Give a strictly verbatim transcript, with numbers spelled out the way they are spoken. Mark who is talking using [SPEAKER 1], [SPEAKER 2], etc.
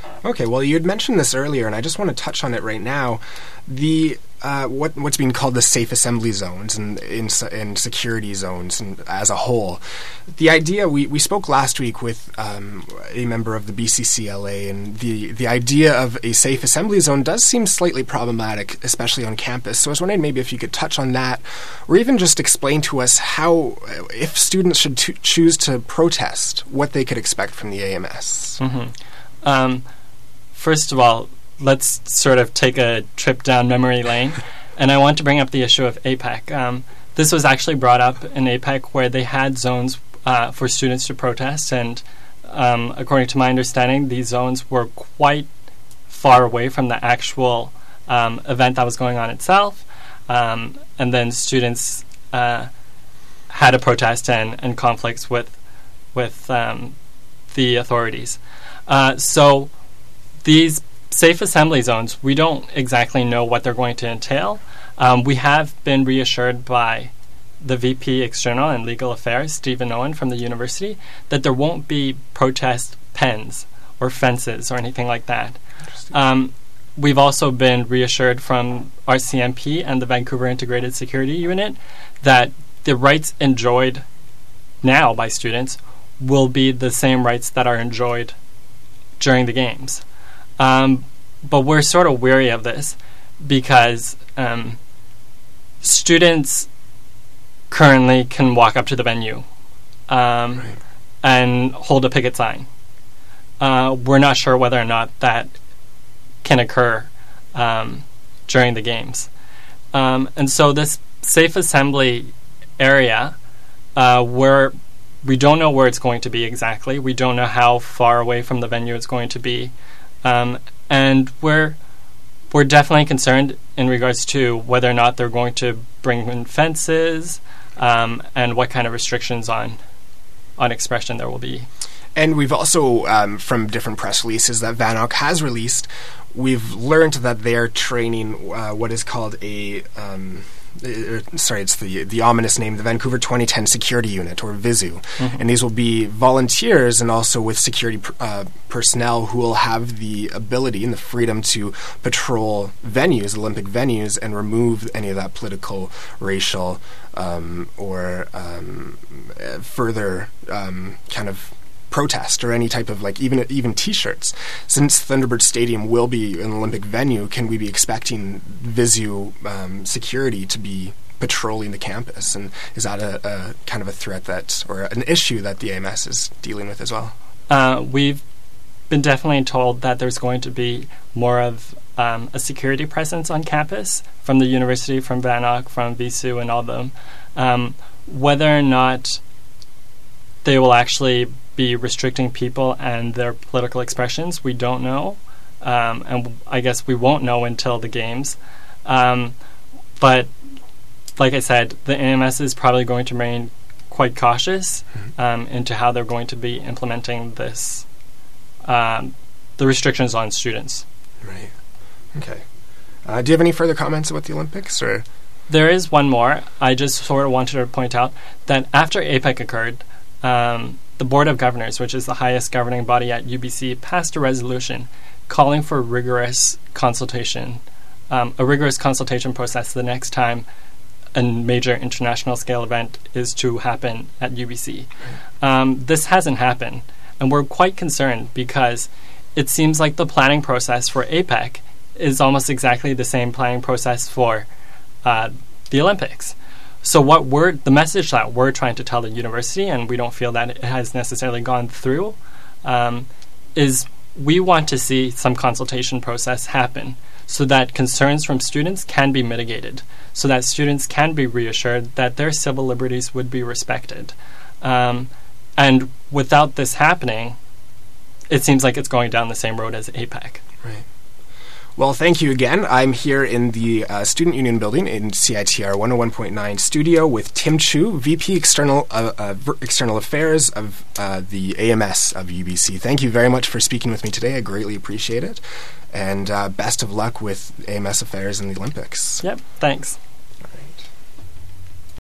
[SPEAKER 1] Okay, well, you had mentioned this earlier, and I just want to touch on it right now. The uh, what what's being called the safe assembly zones and in, in security zones and as a whole. The idea we, we spoke last week with um, a member of the B C C L A, and the the idea of a safe assembly zone does seem slightly problematic, especially on campus. So I was wondering maybe if you could touch on that, or even just explain to us how, if students should t- choose to protest, what they could expect from the A M S.
[SPEAKER 2] Mm-hmm. Um, First of all, let's sort of take a trip down memory lane, and I want to bring up the issue of A P E C. Um, this was actually brought up in A P E C where they had zones uh, for students to protest, and um, according to my understanding, these zones were quite far away from the actual um, event that was going on itself, um, and then students uh, had a protest and, and conflicts with, with um, the authorities. Uh, so... These safe assembly zones, we don't exactly know what they're going to entail. Um, we have been reassured by the V P External and Legal Affairs, Stephen Owen from the university, that there won't be protest pens or fences or anything like that. Um, we've also been reassured from R C M P and the Vancouver Integrated Security Unit that the rights enjoyed now by students will be the same rights that are enjoyed during the games. Um, but we're sort of weary of this because um, students currently can walk up to the venue um,
[SPEAKER 1] right.
[SPEAKER 2] and hold a picket sign. Uh, we're not sure whether or not that can occur um, during the games. Um, and so this safe assembly area, uh, where we don't know where it's going to be exactly. We don't know how far away from the venue it's going to be. Um, and we're we're definitely concerned in regards to whether or not they're going to bring in fences um, and what kind of restrictions on on expression there will be.
[SPEAKER 1] And we've also, um, from different press releases that VANOC has released, we've learned that they're training uh, what is called a... Um, Uh, sorry, it's the the ominous name, the Vancouver twenty ten Security Unit, or VISU. Mm-hmm. And these will be volunteers and also with security pr- uh, personnel who will have the ability and the freedom to patrol venues, Olympic venues, and remove any of that political, racial, um, or um, uh, further um, kind of protest or any type of, like, even even T-shirts. Since Thunderbird Stadium will be an Olympic venue, can we be expecting VISU um, security to be patrolling the campus? And is that a, a kind of a threat that, or an issue that the A M S is dealing with as well?
[SPEAKER 2] Uh, we've been definitely told that there's going to be more of um, a security presence on campus from the university, from VANOC, from VISU, and all of them. Um, whether or not they will actually be restricting people and their political expressions, we don't know. Um, and w- I guess we won't know until the games. Um, but like I said, the A M S is probably going to remain quite cautious um, into how they're going to be implementing this, um, the restrictions on students.
[SPEAKER 1] Right. Okay. Uh, do you have any further comments about the Olympics? Or
[SPEAKER 2] there is one more. I just sort of wanted to point out that after A P E C occurred, um, the Board of Governors, which is the highest governing body at U B C, passed a resolution calling for rigorous consultation, um, a rigorous consultation process the next time a major international scale event is to happen at U B C. Um, this hasn't happened, and we're quite concerned because it seems like the planning process for A P E C is almost exactly the same planning process for uh, the Olympics. So what we're, the message that we're trying to tell the university, and we don't feel that it has necessarily gone through, um, is we want to see some consultation process happen so that concerns from students can be mitigated, so that students can be reassured that their civil liberties would be respected. Um, and without this happening, it seems like it's going down the same road as A P E C.
[SPEAKER 1] Right. Well, thank you again. I'm here in the uh, Student Union Building in C I T R one oh one point nine studio with Tim Chu, V P External uh, uh, External Affairs of uh, the A M S of U B C. Thank you very much for speaking with me today. I greatly appreciate it. And uh, best of luck with A M S affairs in the Olympics.
[SPEAKER 2] Yep, thanks.